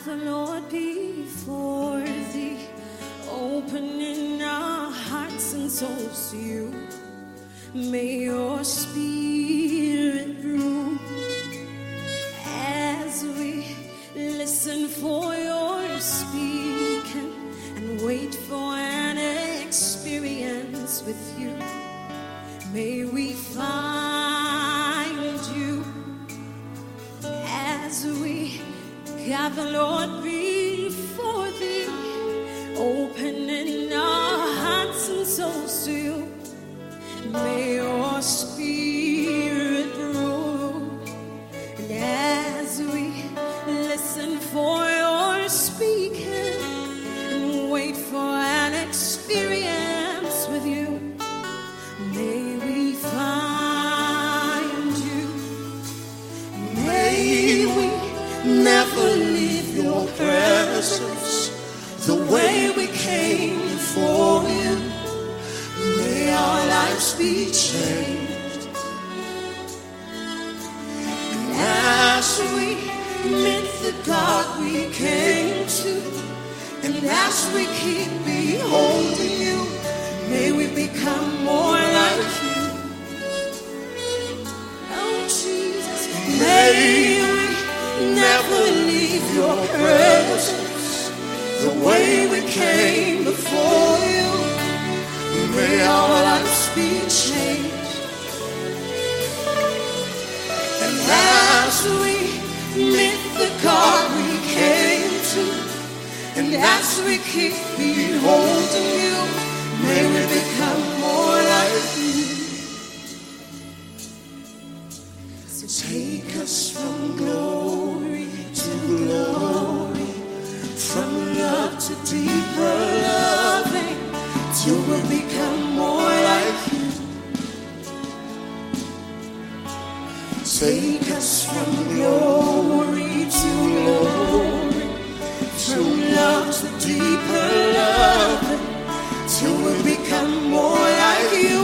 the Lord before thee, opening our hearts and souls to you. May your spirit rule as we listen for your speaking and wait for an experience with you. May we find you as we gather, Lord, before thee, opening our hearts and souls to you. May your spirit rule, and as we listen for your speaking and wait for an experience with you, may we find you. May we never leave your presence the way we came before you. May our lives be changed. And as we meet the God we came to, and as we keep beholding you, may we become more like you. Oh Jesus, may we never leave your presence the way we came before you. May our lives be changed. And as we meet the God we came to, and as we keep beholding you, may we become more like you. So take us from glory to glory, from love to deeper loving, till we become more like you. Take us from glory to glory, from love to deeper loving, till we become more like you.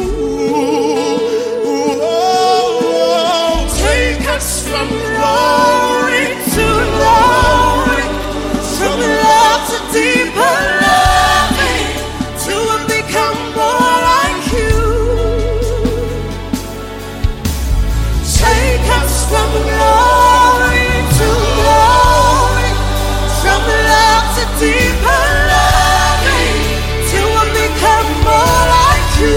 Take us from glory to glory, from love to deeper loving, till we become more like you. Take us from glory to glory, from love to deeper loving, till we become more like you.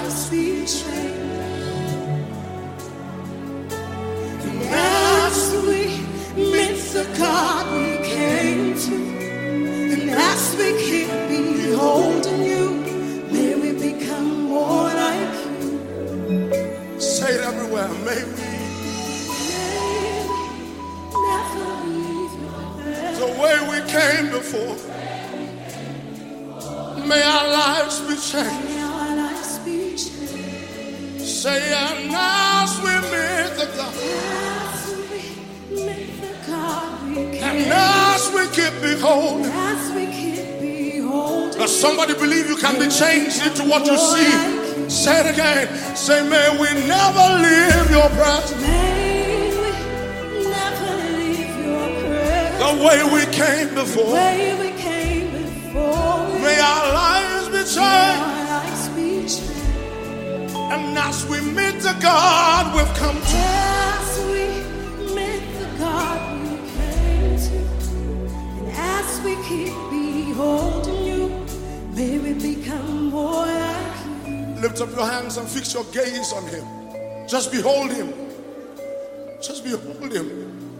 lives be changed. And as we meet the God we came to, and as we keep beholding you, may we become more like you. Say it everywhere. May we never leave you. the way we came before. May our lives be changed. May our lives be changed. Say, and as we meet the God, As we meet the God we came and as we keep beholding. as we keep beholding. Does somebody believe you can be changed into what you see? Say it again. Say, may we never leave your presence. May we never leave your presence. The way we came before. Way we came before. May our lives be May changed. our lives be changed. And as we meet the God we've come to, As we meet the God we came to, and as we keep beholding you, may we become more like you. lift up your hands and fix your gaze on him. Just behold him. Just behold him.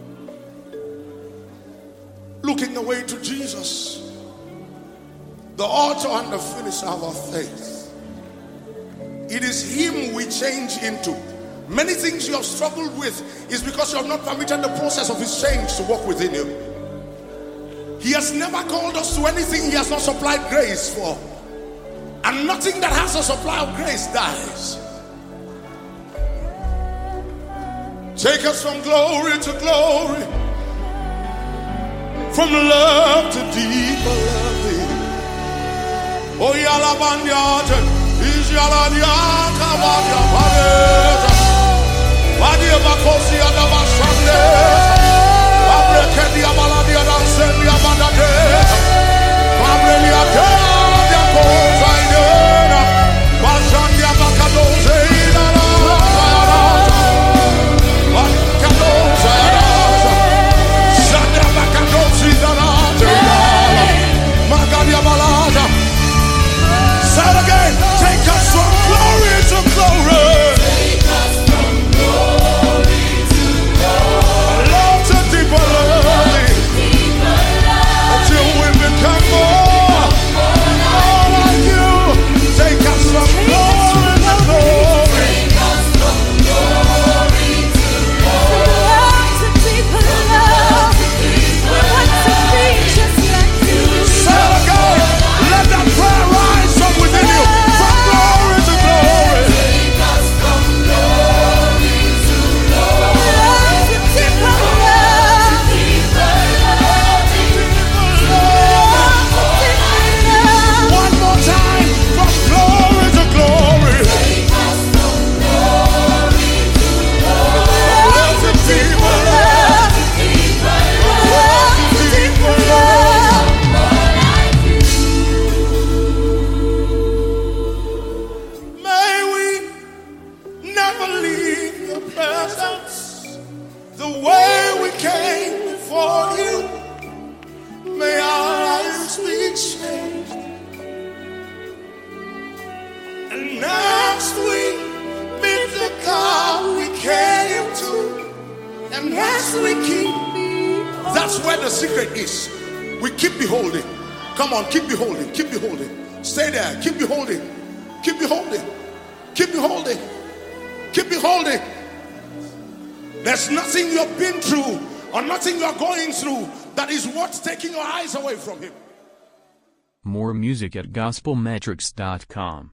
Looking away to Jesus, the author and the finisher of our faith. It is him we change into. Many things you have struggled with is because you have not permitted the process of his change to work within you. He has never called us to anything he has not supplied grace for. And nothing that has a supply of grace dies. Take us from glory to glory, from love to deeper loving. Oh, Yalabandiata, is Yaladiaka, Vadia Pareta, Vadia Bacosi, Adabashande, Abrekedia Baladia, Sendia Badade, Abrelia, Yacosaina, Basandia Bacadoze, take us from glory to glory. Take us from glory to glory. Love to deeper love. Until we become more like you. Take us from glory to glory. Take us from glory to glory. Love to deeper love. We want to be just like you. Say it again. Let that prayer rise from within you. From glory to glory. Take us from glory to glory. Love to deeper love. Love to deeper love. One more time. From glory to glory. Take us from glory to glory. Love to deeper love. Love to deeper love. May we never leave your presence. The way we came before you. May our lives be changed. And as we meet the God we came to, and as we keep, that's where the secret is. We keep beholding. Come on, keep beholding, keep beholding. Stay there, keep beholding, keep beholding, keep beholding, keep beholding. There's nothing you've been through or nothing you're going through that is worth taking your eyes away from him. More music at gospelmetrics.com.